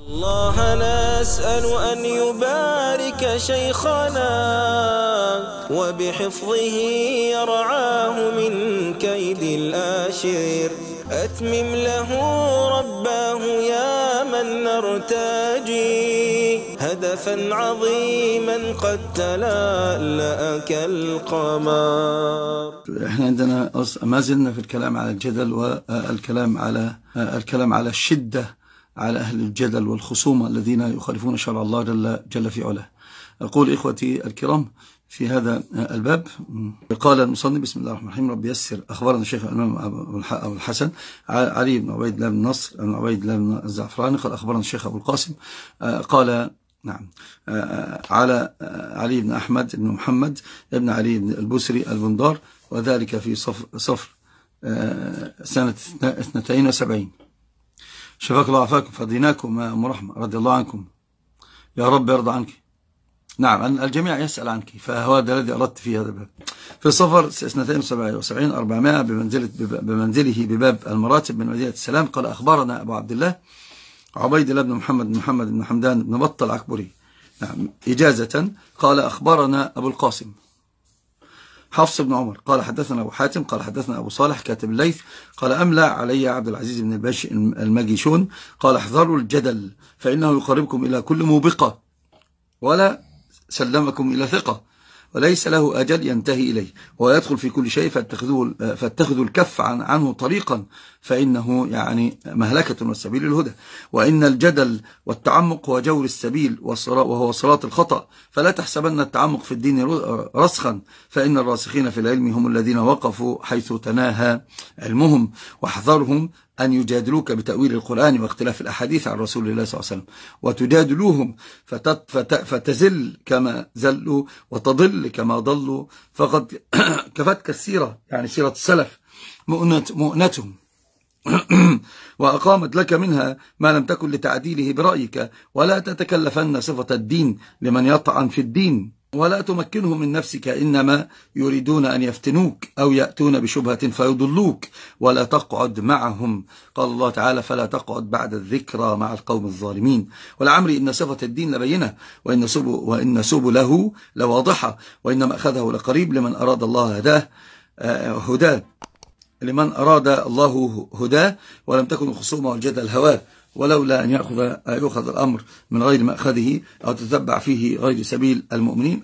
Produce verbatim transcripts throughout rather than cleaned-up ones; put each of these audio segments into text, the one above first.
الله نسأل أن يبارك شيخنا وبحفظه يرعاه من كيد الآشر. أتمم له رباه يا من نرتجي هدفا عظيما قد تلألأ كالقمر. احنا عندنا ما زلنا في الكلام على الجدل والكلام على الكلام على الشدة على أهل الجدل والخصومة الذين يخالفون شرع الله جل, جل في علاه. أقول إخوتي الكرام في هذا الباب، قال المصنف بسم الله الرحمن الرحيم: رب يسر. أخبرنا الشيخ الإمام أبو الحسن علي بن عبيد الله بن نصر بن عبيد الله بن الزعفراني قال أخبرنا الشيخ أبو القاسم قال نعم على علي بن أحمد بن محمد بن علي بن البسري البندار، وذلك في صفر, صفر سنة اثنتين وسبعين. شفاك الله وعافاكم، فديناكم يا أم رحمة رضي الله عنكم، يا رب يرضى عنك. نعم الجميع يسأل عنك، فهو هذا الذي أردت في هذا الباب. في صفر اثنتين وسبعين أربعمائة بمنزلة بمنزله بباب المراتب من مدينة السلام. قال أخبرنا أبو عبد الله عبيد الله بن محمد بن محمد بن حمدان بن بطل العكبري نعم إجازة. قال أخبرنا أبو القاسم حفص بن عمر قال حدثنا أبو حاتم قال حدثنا أبو صالح كاتب الليث قال أملى علي عبد العزيز بن الباش المجيشون قال احذروا الجدل فإنه يقربكم إلى كل موبقة ولا سلمكم إلى ثقة وليس له أجل ينتهي إليه ويدخل في كل شيء فاتخذوا, فاتخذوا الكف عن عنه طريقا فإنه يعني مهلكة والسبيل الهدى. وإن الجدل والتعمق هو جور السبيل وهو صراط الخطأ، فلا تحسبن التعمق في الدين رسخا، فإن الراسخين في العلم هم الذين وقفوا حيث تناهى علمهم، واحذرهم أن يجادلوك بتأويل القرآن واختلاف الأحاديث عن رسول الله صلى الله عليه وسلم، وتجادلوهم فتزل كما زلوا وتضل كما ضلوا، فقد كفتك السيرة يعني سيرة السلف مؤنتهم وأقامت لك منها ما لم تكن لتعديله برأيك، ولا تتكلفن صفة الدين لمن يطعن في الدين، ولا تمكنه من نفسك، إنما يريدون أن يفتنوك أو يأتون بشبهة فيضلوك، ولا تقعد معهم. قال الله تعالى: فلا تقعد بعد الذكرى مع القوم الظالمين. ولعمري إن صفة الدين لبينة، وإن سبل وإن سبله لواضحة، وإن مأخذه لقريب لمن أراد الله هداه هداه لمن أراد الله هداه، ولم تكن الخصومة والجدل هواه، ولولا أن يأخذ يأخذ الأمر من غير مأخذه أو تتبع فيه غير سبيل المؤمنين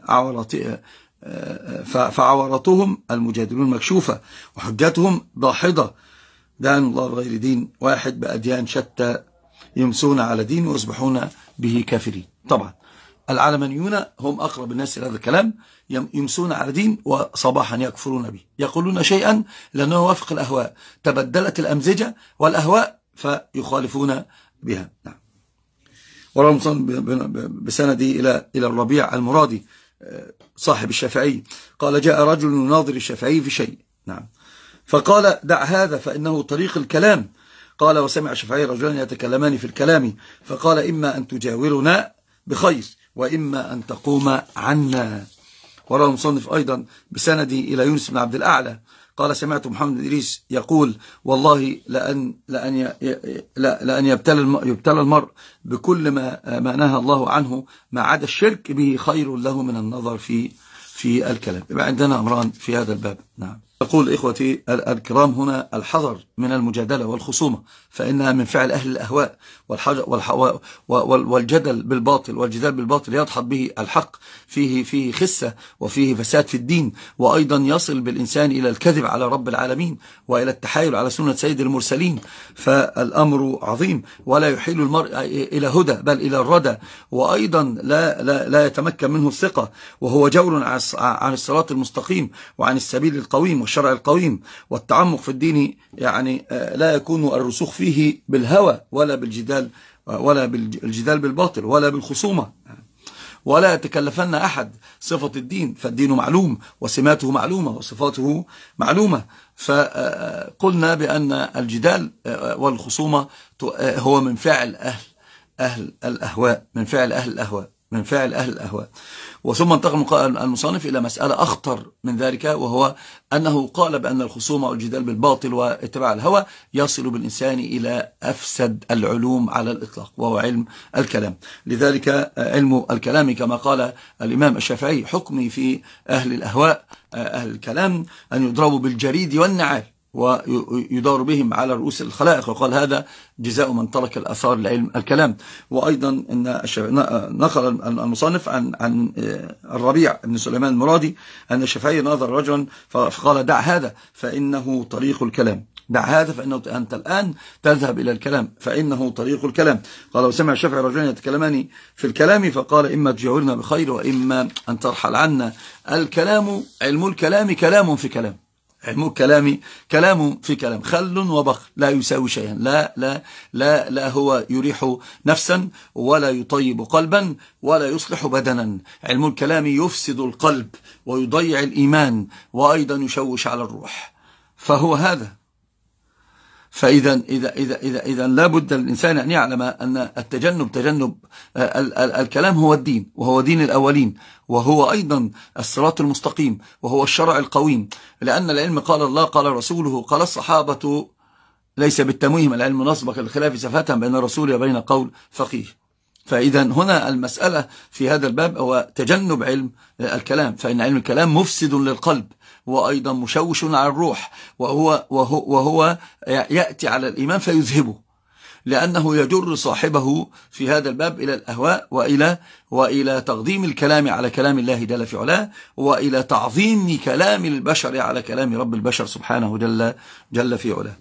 فعورتهم المجادلون مكشوفة وحجتهم ضاحضة. دان الله بغير دين واحد بأديان شتى يمسون على دين ويصبحون به كافرين. طبعا العلمانيون هم أقرب الناس إلى هذا الكلام، يمسون على دين وصباحا يكفرون به، يقولون شيئا لأنه يوافق الأهواء، تبدلت الأمزجة والأهواء فيخالفون بها. نعم. وروى المصنف بسنده إلى إلى الربيع المرادي صاحب الشافعي قال: جاء رجل يناظر الشافعي في شيء نعم فقال: دع هذا فإنه طريق الكلام. قال: وسمع الشافعي رجلان يتكلمان في الكلام فقال: إما أن تجاورنا بخير وإما أن تقوم عنا. وروى المصنف أيضا بسنده إلى يونس بن عبد الأعلى قال: سمعت محمد إدريس يقول: والله لأن لأن لأن يبتلى يبتلى المرء بكل ما ما نهى الله عنه ما عدا الشرك به خير له من النظر في في الكلام. يبقى عندنا أمران في هذا الباب. نعم. أقول إخوتي الكرام هنا الحذر من المجادلة والخصومة، فإنها من فعل أهل الأهواء والجدل بالباطل، والجدال بالباطل يدحض به الحق، فيه فيه خسة وفيه فساد في الدين، وأيضا يصل بالإنسان إلى الكذب على رب العالمين وإلى التحايل على سنة سيد المرسلين. فالأمر عظيم، ولا يحيل المرء إلى هدى بل إلى الردى، وأيضا لا, لا, لا يتمكن منه الثقة، وهو جور عن الصراط المستقيم وعن السبيل القويم والشرع القويم. والتعمق في الدين يعني لا يكون الرسوخ فيه بالهوى ولا بالجدال ولا بالجدال بالباطل ولا بالخصومة، ولا يتكلفن أحد صفة الدين، فالدين معلوم وسماته معلومة وصفاته معلومة. فقلنا بأن الجدال والخصومة هو من فعل أهل أهل الأهواء من فعل أهل الأهواء. من فعل أهل الأهواء. وثم انتقل المصنف إلى مسألة أخطر من ذلك، وهو أنه قال بأن الخصومة والجدال بالباطل واتباع الهوى يصل بالإنسان إلى أفسد العلوم على الإطلاق، وهو علم الكلام. لذلك علم الكلام كما قال الإمام الشافعي حكمي في أهل الأهواء أهل الكلام أن يضربوا بالجريد والنعال ويدار بهم على رؤوس الخلائق، وقال هذا جزاء من ترك الأثار لعلم الكلام. وأيضا إن نقل المصنف عن عن الربيع بن سليمان المرادي أن الشافعي نظر رجلا فقال دع هذا فإنه طريق الكلام، دع هذا فإنه أنت الآن تذهب إلى الكلام فإنه طريق الكلام. قال وسمع الشافعي رجلين يتكلمان في الكلام فقال إما تجاورنا بخير وإما أن ترحل عنا. الكلام علم الكلام كلام في كلام، علم الكلام كلام في كلام، خل وبخل لا يساوي شيئا، لا لا لا لا هو يريح نفسا ولا يطيب قلبا ولا يصلح بدنا. علم الكلام يفسد القلب ويضيع الإيمان وأيضا يشوش على الروح. فهو هذا. فإذا إذا إذا إذا إذا لا بد للإنسان أن يعلم أن التجنب تجنب الكلام هو الدين، وهو دين الأولين، وهو أيضا الصراط المستقيم، وهو الشرع القويم. لأن العلم قال الله قال رسوله قال الصحابة ليس بالتمويه، العلم نصبك الخلاف سفاة بين الرسول وبين قول فقيه. فإذا هنا المسألة في هذا الباب هو تجنب علم الكلام، فإن علم الكلام مفسد للقلب وأيضا مشوش على الروح، وهو, وهو, وهو يأتي على الإيمان فيذهبه، لأنه يجر صاحبه في هذا الباب إلى الأهواء وإلى, وإلى تقديم الكلام على كلام الله جل في علاه، وإلى تعظيم كلام البشر على كلام رب البشر سبحانه جل, جل في علاه.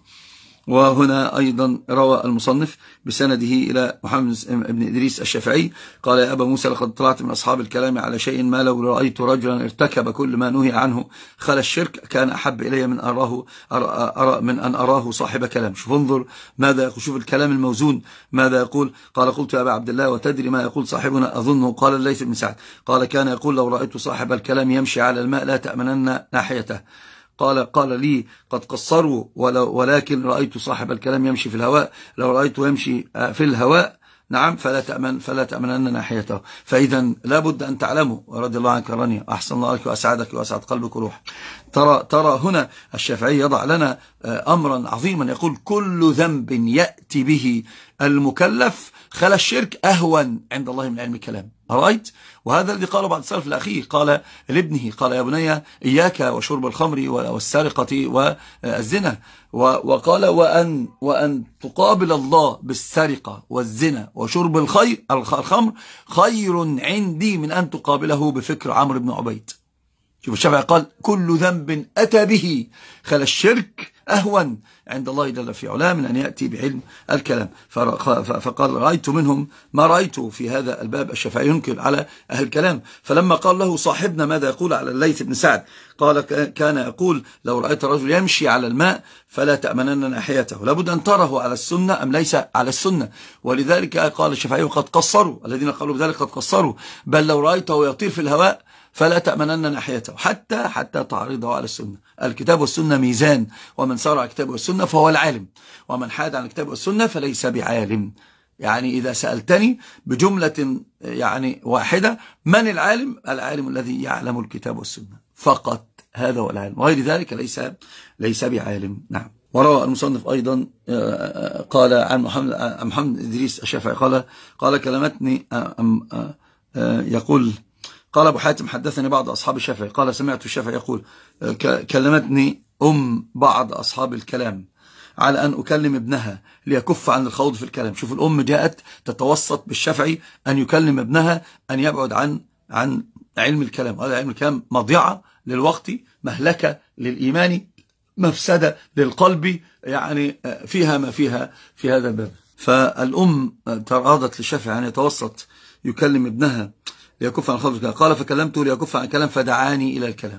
وهنا أيضا روى المصنف بسنده إلى محمد بن إدريس الشافعي قال يا أبا موسى لقد طلعت من أصحاب الكلام على شيء ما لو رأيت رجلا ارتكب كل ما نهي عنه خلا الشرك كان أحب إلي من أراه أرى من أن أراه صاحب كلام. شوف انظر ماذا يقول، شوف الكلام الموزون ماذا يقول. قال قلت يا أبا عبد الله وتدري ما يقول صاحبنا أظنه؟ قال الليث بن سعد قال كان يقول لو رأيت صاحب الكلام يمشي على الماء لا تأمنن ناحيته. قال قال لي قد قصروا ولكن رأيت صاحب الكلام يمشي في الهواء، لو رأيته يمشي في الهواء نعم فلا تأمن فلا تأمنن ناحيته. فإذا لابد أن تعلموا رضي الله عنك رانيا أحسن الله عليك وأسعدك وأسعد قلبك وروحك. ترى ترى هنا الشافعي يضع لنا أمرا عظيما، يقول كل ذنب يأتي به المكلف خلا الشرك أهون عند الله من علم الكلام. رأيت؟ وهذا الذي قاله بعض السلف لأخيه، قال لابنه قال يا بني إياك وشرب الخمر والسرقة والزنا، وقال وأن, وأن تقابل الله بالسرقة والزنا وشرب الخير الخمر خير عندي من أن تقابله بفكر عمرو بن عبيد. شوف الشافعي قال كل ذنب أتى به خلا الشرك أهون عند الله جل في علاه من أن يأتي بعلم الكلام. فقال رأيت منهم ما رأيته في هذا الباب. الشافعي ينكر على أهل الكلام، فلما قال له صاحبنا ماذا يقول على الليث بن سعد قال كان يقول لو رأيت رجل يمشي على الماء فلا تأمنن ناحيته. لابد أن تره على السنة أم ليس على السنة. ولذلك قال الشافعي قد قصروا، الذين قالوا بذلك قد قصروا، بل لو رأيته يطير في الهواء فلا تأمنن ناحيته حتى حتى تعرضه على السنة. الكتاب والسنة ميزان، ومن سار على الكتاب والسنة فهو العالم، ومن حاد عن الكتاب والسنة فليس بعالم. يعني إذا سألتني بجملة يعني واحدة من العالم؟ العالم الذي يعلم الكتاب والسنة فقط، هذا هو العالم، وغير ذلك ليس ليس بعالم. نعم. وروى المصنف أيضا قال عن محمد محمد إدريس الشافعي قال قال كلمتني يقول قال أبو حاتم حدثني بعض أصحاب الشافعي قال سمعت الشافعي يقول كلمتني أم بعض أصحاب الكلام على أن أكلم ابنها ليكف عن الخوض في الكلام. شوف الأم جاءت تتوسط بالشافعي أن يكلم ابنها أن يبعد عن عن علم الكلام. هذا علم الكلام مضيعة للوقت، مهلكة للإيمان، مفسدة للقلب، يعني فيها ما فيها في هذا الباب. فالأم ترادت للشافعي أن يتوسط يكلم ابنها ليكف عن الخوض. قال فكلمته ليكف عن الكلام فدعاني إلى الكلام.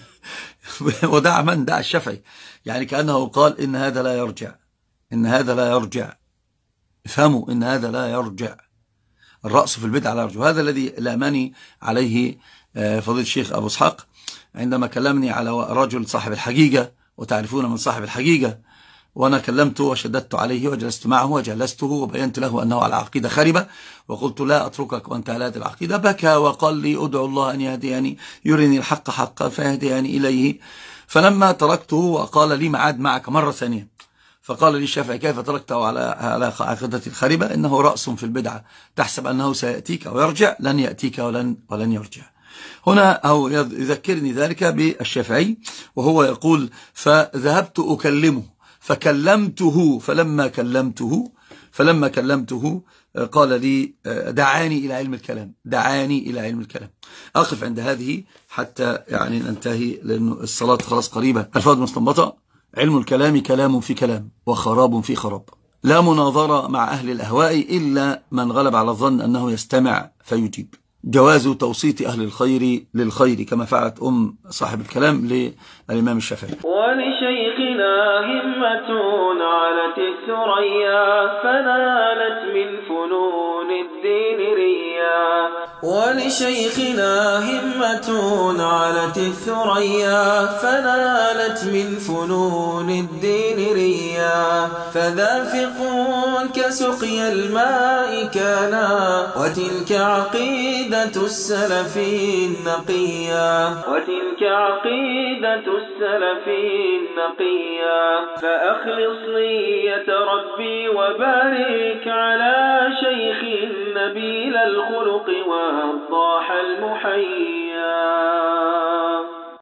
ودع من؟ دع الشافعي، يعني كأنه قال إن هذا لا يرجع، إن هذا لا يرجع. افهموا إن هذا لا يرجع، الرأس في البدع لا يرجع. وهذا الذي لامني عليه فضيلة الشيخ أبو اسحاق عندما كلمني على رجل صاحب الحقيقة، وتعرفون من صاحب الحقيقة وأنا كلمته وشددت عليه وجلست معه وجلسته وبينت له أنه على عقيدة خربة، وقلت لا أتركك وأنت على هذه العقيدة. بكى وقال لي أدعو الله أن يهديني، يريني الحق حقا فيهديني إليه. فلما تركته وقال لي معاد معك مرة ثانية، فقال لي الشافعي كيف تركته على على عقيدة الخربة؟ إنه رأس في البدعة، تحسب أنه سيأتيك ويرجع، لن يأتيك ولن ولن يرجع. هنا أو يذكرني ذلك بالشافعي وهو يقول فذهبت أكلمه فكلمته فلما كلمته فلما كلمته قال لي دعاني إلى علم الكلام، دعاني إلى علم الكلام. أقف عند هذه حتى يعني ننتهي لأنه الصلاة خلاص قريبة. الفاظ مستنبطة: علم الكلام كلام في كلام وخراب في خراب، لا مناظرة مع أهل الأهواء إلا من غلب على الظن أنه يستمع فيجيب. جواز توسيط أهل الخير للخير كما فعلت أم صاحب الكلام للإمام الشافعي. ولشيخنا همة علت الثريا فنالت من فنون الدين ريا. ولشيخنا همة علت الثريا فنالت من فنون الدين ريا. فذا فقه كسقي الماء كان وتلك عقيدة السلف النقيا. وتلك عقيدة السلف النقيا. فأخلص نية ربي وبارك على شيخ نبيل الخلق والضاح المحيا.